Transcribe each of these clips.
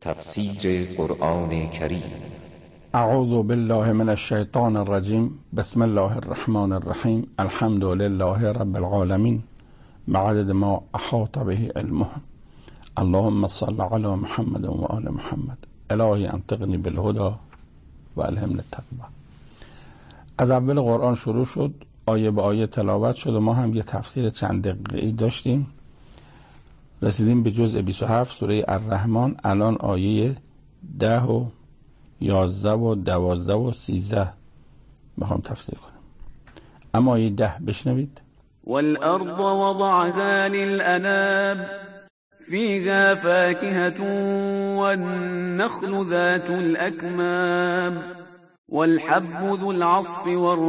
تفسیر قرآن کریم. اعوذ بالله من الشیطان الرجیم. بسم الله الرحمن الرحیم. الحمد لله رب العالمین بعدد ما احاط به علمه. اللهم صل علی محمد و آل محمد. الهی انطقنی بالهدى و الهمنی التقوی. از اول قرآن شروع شد، آیه به آیه تلاوت شد و ما هم یه تفسیر چند دقیقه‌ای داشتیم. رسیدیم به جزء 27 سوره الرحمن. الان آیه 10 و 11 و 12 و 13 میخوام تفسیر کنم. اما آیه 10 بشنوید. والأرض وضعها للأنام فيها فاكهة والنخل ذات الأكمام والحب ذو العصف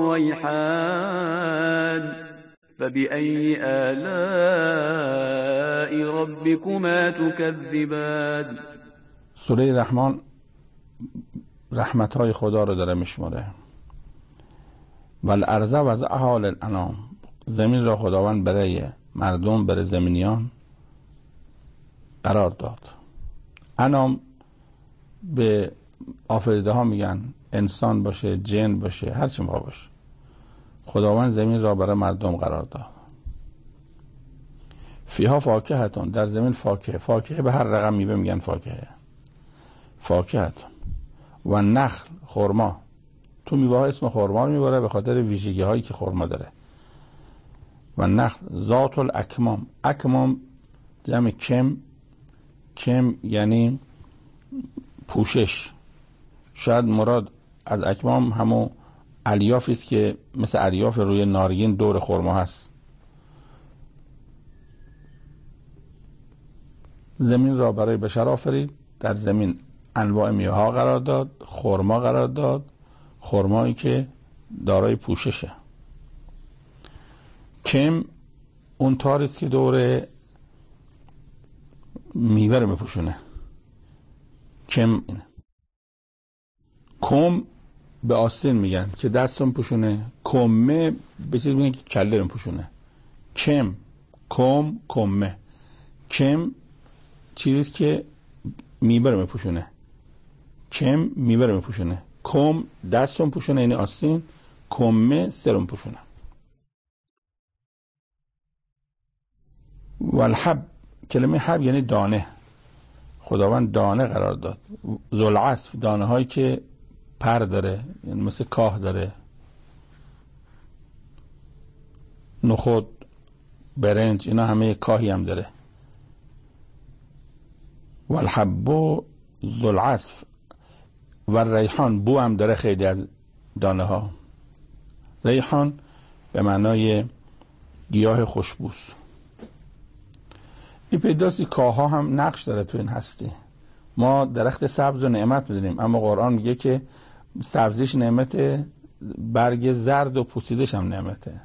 والريحان فبأي آلاء ربكما تكذبان. سوره رحمان رحمت‌های خدا رو داره میشماره. والارض وضعها للانام، زمین را خداوند برای مردم، برای زمینیان قرار داد. انام به آفریده ها میگن، انسان باشه، جن باشه، هر چی میخواد باشه. خداوند زمین را برای مردم قرار داد. فیها فاکهتون، در زمین فاکهه به هر رقم میوه میگن فاکهتون و نخل، خرما. تو میوه ها اسم خرما رو میبره به خاطر ویژگی هایی که خرما داره. و نخل ذات الاکمام، اکمام جمع کم یعنی پوشش. شاید مراد از اکمام همون الیافی است که مثل الیاف روی نارگین دور خرما هست. زمین را برای بشر آفرید، در زمین انواع میوه ها قرار داد، خرما قرار داد، خرمایی که دارای پوششه. کم اون تاری است که دور میوه رو میپوشونه. کم کم به آستین میگن که دستم پوشونه. کمه به چیز میگن که کله رو پوشونه. کمه کم چیزیست که میوه رو میپوشونه. میوه رو میپوشونه. کم دستم پوشونه یعنی آستین. کمه سرم پوشونه. والحب، کلمه حب یعنی دانه. خداوند دانه قرار داد. ذوالعصف، دانه هایی که پر داره، یعنی مثل کاه داره. نخود، برنج، اینا همه کاهی هم داره. والحب ذوالعصف و ریحان، بو هم داره خیلی از دانه ها. ریحان به معنای گیاه خوشبوست. این پیداستی کاه ها هم نقش داره تو این هستی. ما درخت سبز و نعمت میدونیم، اما قرآن میگه که سبزیش نعمته، برگ زرد و پوسیدش هم نعمته.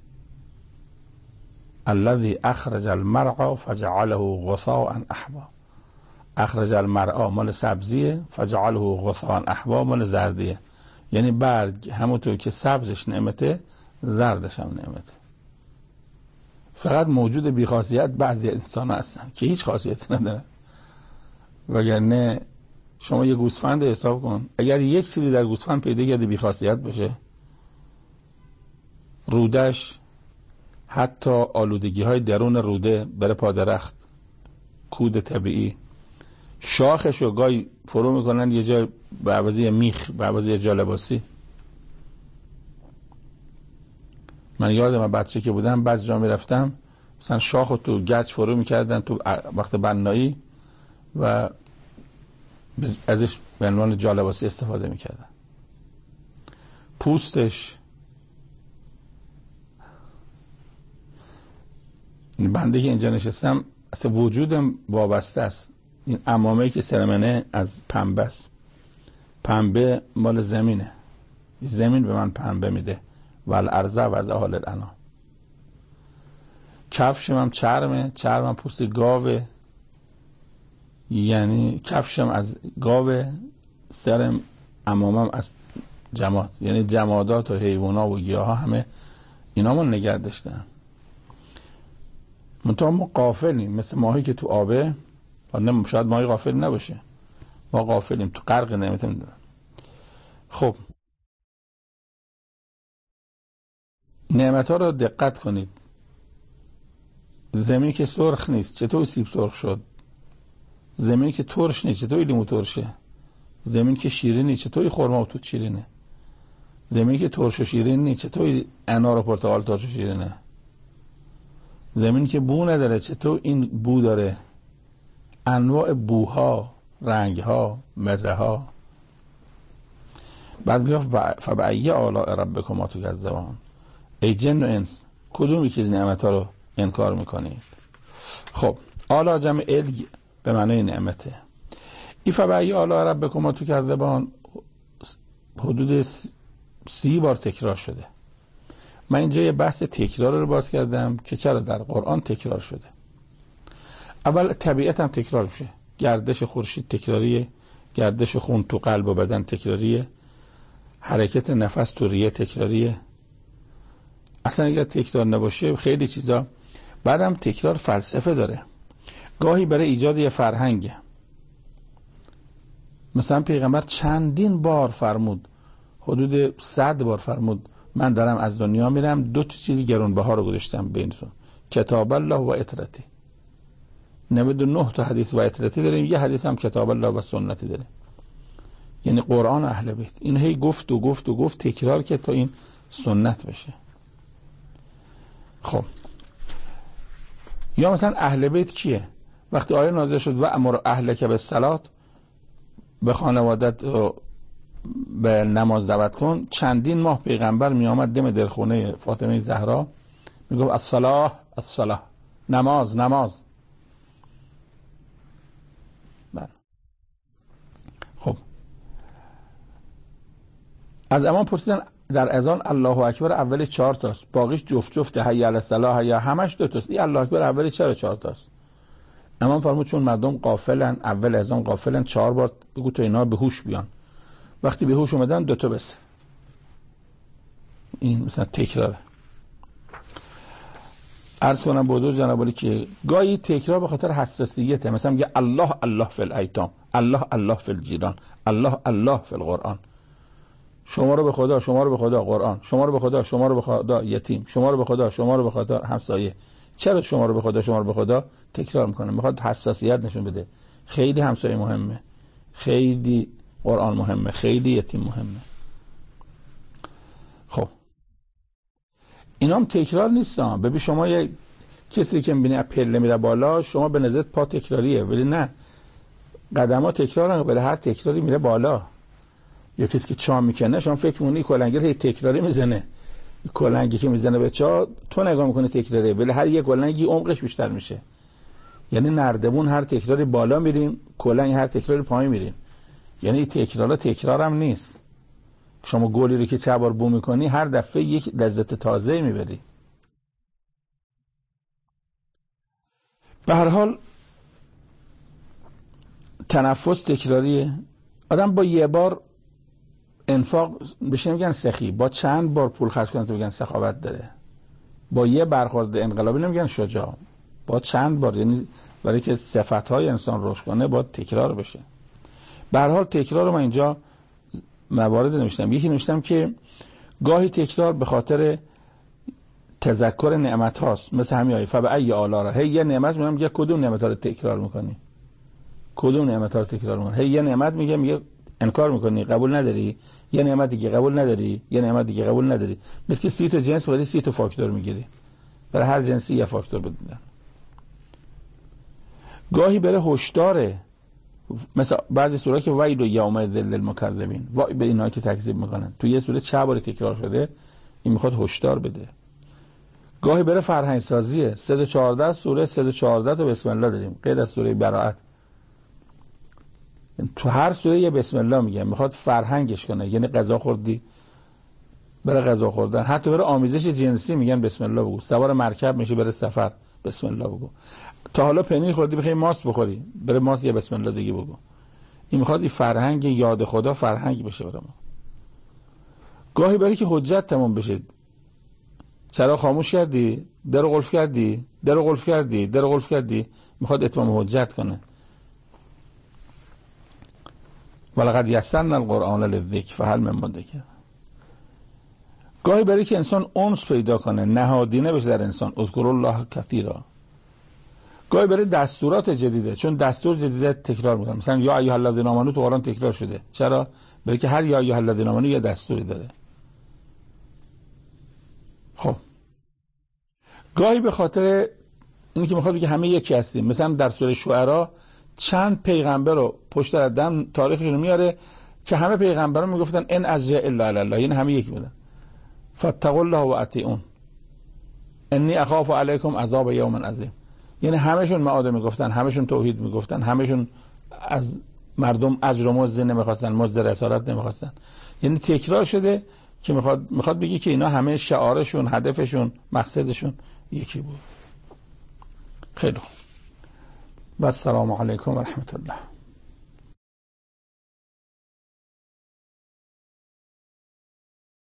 الذي اخرج المرعى فجعله غثاء احوا. اخرج المرعى مال سبزیه، فجعله غثاء احوا مال زردیه. یعنی برگ همونطور که سبزش نعمته، زردش هم نعمته. فقط موجود بی‌خاصیت بعضی انسان هستن که هیچ خاصیتی ندارن. وگرنه شما یه گوسفند حساب کن، اگر یک چیزی در گوسفند پیدا کرده بی‌خاصیت باشه، رودش، حتی آلودگی های درون روده بره پا درخت، کود طبیعی، شاخشو گاهی فرو میکنن یه جای به عوضی میخ، به عوضی جا لباسی. من یادم بچه که بودم بعضی جا میرفتم مثلا شاخو تو گچ فرو میکردن تو وقت بنایی و ازش به عنوان جا لباسی استفاده میکردن. پوستش، بنده که اینجا نشستم اصلا وجودم وابسته است. این عمامه‌ای که سرمنه از پنبه است. پنبه مال زمینه، زمین به من پنبه میده. والارض وضعها للانام. کفشم هم چرمم پوست گاوه، یعنی کفشم از گاوه، سرم عمامم از جماد، یعنی جمادات و حیوانات و گیاه ها همه اینا من نگه داشتن. منتها ما غافلیم، مثل ماهی که تو آبه. شاید ماهی غافل نباشه، ما غافلیم، تو غرق نعمت میدونم. خب نعمت ها رو دقت کنید. زمین که سرخ نیست چطور سیب سرخ شد؟ زمین که ترش نیست چطور لیمو ترشه؟ زمین که شیرین نیست چطور خرما و توت شیرینه؟ زمین که ترش و شیرین نیست چطور انار و پرتقال ترش و شیرینه؟ زمین که بو نداره چطور این بو داره؟ انواع بوها، رنگها، مزه ها. بعد میگه فبأی آلاء ربکما تکذبان، ای جن و انس کدومی که نعمت ها رو انکار میکنید؟ خب آلا جمع الگ به معنی نعمته. ای فبأی آلاء ربکما تکذبان حدود 30 بار تکرار شده. من اینجا یه بحث تکرار رو باز کردم که چرا در قرآن تکرار شده. اول طبیعت هم تکرار میشه، گردش خورشید تکراریه، گردش خون تو قلب و بدن تکراریه، حرکت نفس تو ریه تکراریه. اصلا اگر تکرار نباشه خیلی چیزا. بعدم تکرار فلسفه داره، گاهی برای ایجاد یه فرهنگه. مثلا پیغمبر چندین بار فرمود، حدود 100 بار فرمود من دارم از دنیا میرم، 2 چیزی گرانبها رو گذاشتم بینتون، کتاب الله و اطرتی. 99 تا حدیث و اطرتی داریم، یه حدیث هم کتاب الله و سنتی داریم، یعنی قرآن و اهل بیت. این هی گفت و گفت و گفت، تکرار که تا این سنت بشه. خب یا مثلا اهل بیت کیه؟ وقتی آیه نازل شد و امر اهلک بالصلاة، به خانوادت به نماز دعوت کن، چندین ماه پیغمبر می آمد دم در خونه فاطمه زهرا می گفت الصلاة الصلاة، نماز نماز. خب از امام پرسیدن در اذان الله اکبر اول 4 تاست، باقیش جفت جفته، حی علی الصلاة یا همش 2 تاست. این الله اکبر اول چرا 4 تاست؟ امام فرمود چون مردم غافلن، اول اذان غافلن، 4 بار بگو تا اینا به هوش بیان، وقتی به هوش اومدن 2 تا بس. این مثلا تکراره. عرض کنم بودو جناب علی که گاهی تکرار به خاطر حساسیته. مثلا میگه الله الله فی الایتام، الله الله فی الجیران، الله الله فی القرآن. شما رو به خدا، شما رو به خدا قرآن، شما رو به خدا، شما رو به خدا یتیم، شما رو به خدا، شما رو به خدا همسایه. چرا شما رو به خدا، شما رو به خدا تکرار میکنه؟ میخواد حساسیت نشون بده. خیلی همسایه مهمه، خیلی قرآن مهمه، خیلی یتیم مهمه. خب اینا هم تکرار نیستن. ببین شما یه کسی که میبینی پله میره بالا، شما به نظرت پا تکراریه، ولی نه، قدم‌ها تکرارن، ولی هر تکراری میره بالا. یا کسی که چا میکنه، شما فکر می‌کنی کلنگر هی تکراری میزنه، کلنگی که میزنه به چا تو نگاه میکنی تکراریه، ولی هر یه کلنگی عمقش بیشتر میشه. یعنی نردبون هر تکراری بالا میریم، کلنگ هر تکراری پایین میریم. یعنی تکرارا تکرارم نیست. شما گلی رو که 4 بار بو میکنی، هر دفعه یک لذت تازه میبری. به هر حال تنفس تکراریه. آدم با یه بار انفاق بشه میگن سخی، با چند بار پول خرج کنه تو میگن سخاوت داره. با یه برخورد انقلابی نمیگن شجاع، با چند بار، یعنی برای که صفتهای انسان رشد کنه با تکرار بشه. به هر حال تکرار رو من اینجا موارد نوشتم. یکی نوشتم که گاهی تکرار به خاطر تذکر نعمت هاست، مثل همین آیه فبأی آلاء. هی یه نعمت میگم، کدوم نعمت ها رو تکرار میکنی؟ کدوم نعمت ها رو تکرار میکنی؟ هی یه نعمت میگه انکار میکنی، قبول نداری، یه نعمت دیگه قبول نداری، یه نعمت دیگه قبول نداری. مثل 30 تا جنس برای 30 تا فاکتور میگیری، برای هر جنسی یه فاکتور بدن. گاهی برای هشداره، مثلا بعضی سوره که ویل یومئذ للمکذبین، وای به اینایی که تکذیب میکنن. تو یه سوره 4 بار تکرار شده، این میخواد هشدار بده. گاهی برای فرهنگ سازیه. 314 سوره 314 تا بسم الله داریم، غیر از سوره براءت. تو هر سوره یه بسم الله میگه، میخواد فرهنگش کنه. یعنی غذا خوردی، برای غذا خوردن. حتی برای آمیزش جنسی میگن بسم الله بگو. سوار مرکب میشه برای سفر، بسم الله بگو. تا حالا پنیر خوردی بخوای ماست بخوری، برای ماست یه بسم الله دیگه بگو. این میخواد این فرهنگ یاد خدا فرهنگ بشه برای ما. گاهی برای که حجت تمام بشه. چرا خاموش کردی؟ در قلف کردی؟ در قلف کردی؟ در قلف کردی؟ میخواد اتمام حجت کنه. ولقد یسرنا القرآن للذکر فهل من مدکر. گاهی برای که انسان انس پیدا کنه، نهادینه بشه در انسان، اذکروا الله کثیرا. گاهی برای دستورات جدیده، چون دستور جدیده تکرار میکنه. مثلا یا ایها الذین آمنو تو قرآن تکرار شده. چرا؟ برای که هر یا ایها الذین آمنو یه دستوری داره. خب گاهی به خاطر اینکه میخواد بگه همه یکی هستیم. مثلا در سوره شعرا چند پیغمبر رو پشت در دم تاریخشون میاره که همه پیغمبران میگفتن ان اجزا الا علی الله، یعنی همه یکی بودن. فاتقوا الله و اطیعون انی اخاف علیکم عذاب یوم عظیم. یعنی همشون معاده میگفتن، همشون توحید میگفتن، همشون از مردم اجر و مزد نمیخواستن، مزد رسالت نمیخواستن. یعنی تکرار شده که میخواد بگی که اینا همه شعارشون، هدفشون، مقصدشون یکی بود. خیلی خوب. و السلام علیکم و رحمت الله.